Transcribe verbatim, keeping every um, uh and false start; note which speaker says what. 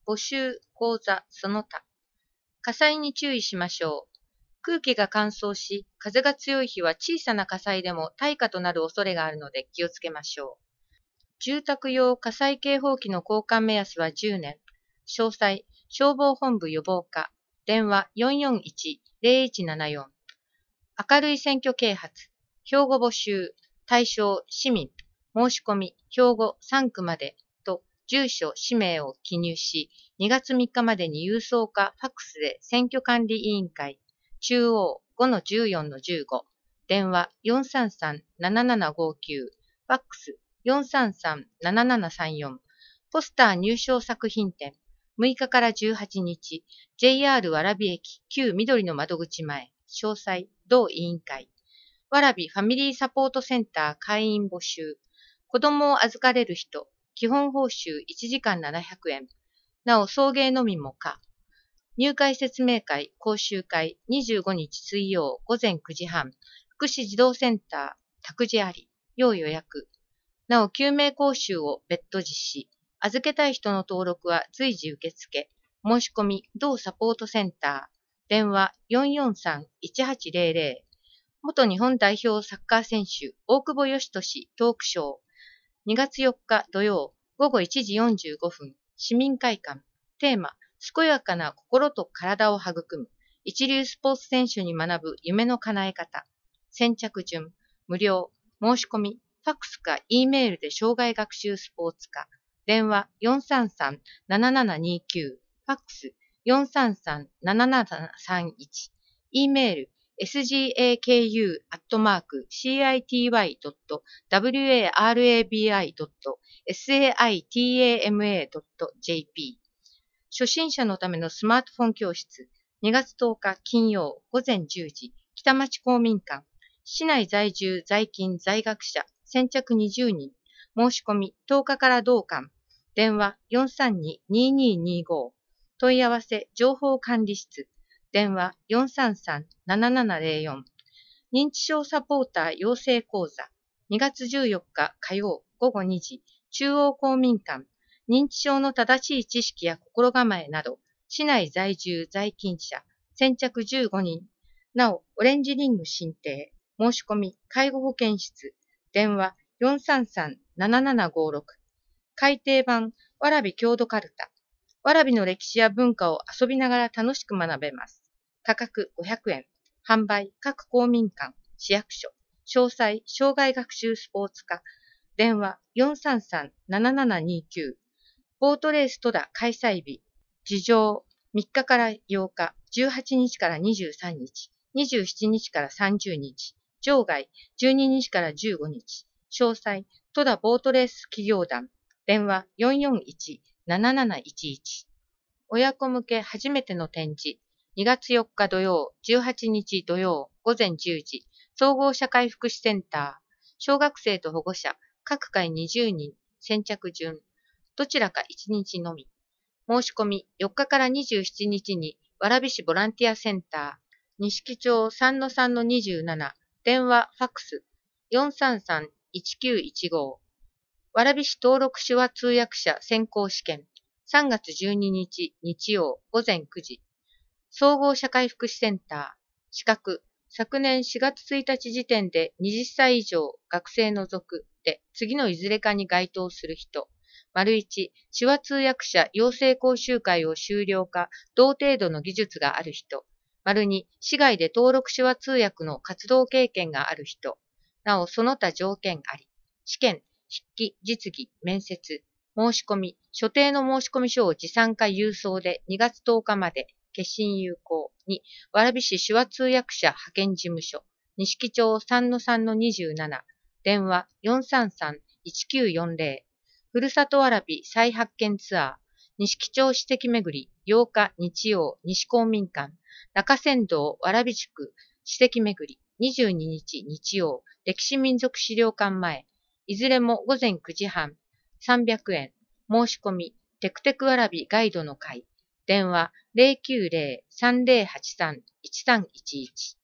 Speaker 1: 募集、講座、その他。火災に注意しましょう。空気が乾燥し、風が強い日は小さな火災でも大火となる恐れがあるので気をつけましょう。住宅用火災警報器の交換目安はじゅうねん。詳細、消防本部予防課。電話 よんよんいち ゼロいちななよん。明るい選挙啓発。標語募集。対象、市民。申し込み、標語さんくまでと住所、氏名を記入し、にがつみっかまでに郵送かファックスで選挙管理委員会。中央 ごのじゅうよんのじゅうご。電話 よんさんさんななななごきゅう。ファックス よんさんさんななななさんよん。ポスター入賞作品展。むいかからじゅうはちにち、ジェイアール 蕨駅旧緑の窓口前。詳細、同委員会。蕨ファミリーサポートセンター会員募集。子供を預かれる人。基本報酬いちじかんななひゃくえん。なお、送迎のみも可。入会説明会、講習会、にじゅうごにち水曜午前くじはん。福祉児童センター、託児あり。要予約。なお、救命講習を別途実施。預けたい人の登録は随時受付。申し込み、同サポートセンター。電話 よんよんさんいちはちゼロゼロ。元日本代表サッカー選手、大久保嘉人トークショー。にがつよっか土曜、ごごいちじよんじゅうごふん。市民会館。テーマ、健やかな心と体を育む。一流スポーツ選手に学ぶ夢の叶え方。先着順、無料。申し込み、ファックスか E メールで障害学習スポーツ科。電話 よんさんさんななななにきゅう。ファックス よんさんさんななななさんいち。E メール エスジーエーケーユー アットマーク シーアイティーワイ ドット ワラビ ドット サイト ドット ジェーピー。初心者のためのスマートフォン教室。にがつとおか金曜午前じゅうじ。北町公民館。市内在住在勤在学者先着にじゅうにん。申し込みとおかから同館。電話 よんさんににににご。問い合わせ情報管理室。電話 よんさんさんななななゼロよん。認知症サポーター養成講座。にがつじゅうよっか火曜ごごにじ。中央公民館。認知症の正しい知識や心構えなど、市内在住在勤者先着じゅうごにん。なお、オレンジリング申請。申し込み介護保健室。電話 よんさんさんななななごろく。改訂版蕨郷土かるた。蕨の歴史や文化を遊びながら楽しく学べます。価格ごひゃくえん。販売各公民館、市役所。詳細、障害学習スポーツ科。電話 よんさんさんななななにきゅう。ボートレース戸田開催日。事情みっかからようか、じゅうはちにちからにじゅうさんにち、にじゅうしちにちからさんじゅうにち、場外じゅうににちからじゅうごにち。詳細、戸田ボートレース企業団。電話 よんよんいちなななないちいち。親子向け初めての展示。にがつよっか土曜、じゅうはちにち土曜、午前じゅうじ。総合社会福祉センター。小学生と保護者、各回にじゅうにん。先着順。どちらかいちにちのみ。申し込みよっかからにじゅうしちにちに蕨市ボランティアセンター。錦町 さんのさんのにじゅうなな。電話、ファックス。よんさんさんいちきゅういちご。蕨市登録手話通訳者選考試験。さんがつじゅうににち日曜午前くじ。総合社会福祉センター。資格。昨年しがつついたち時点ではたち以上学生除くで次のいずれかに該当する人。丸いち、手話通訳者養成講習会を修了か同程度の技術がある人。丸に、市外で登録手話通訳の活動経験がある人。なお、その他条件あり。試験、筆記、実技、面接。申し込み、所定の申込書を持参か郵送でにがつとおかまで。決心有効。に、蕨市手話通訳者派遣事務所。錦町 さんのさんのにじゅうなな。電話 よんさんさんいちきゅうよんゼロ。ふるさと蕨再発見ツアー。錦町史跡巡りようか日曜西公民館。中山道蕨宿史跡巡りにじゅうににち日曜歴史民族資料館前。いずれも午前くじはん。さんびゃくえん。申し込みテクテク蕨ガイドの会。電話 ゼロきゅうゼロ さんゼロはちさん いちさんいちいち。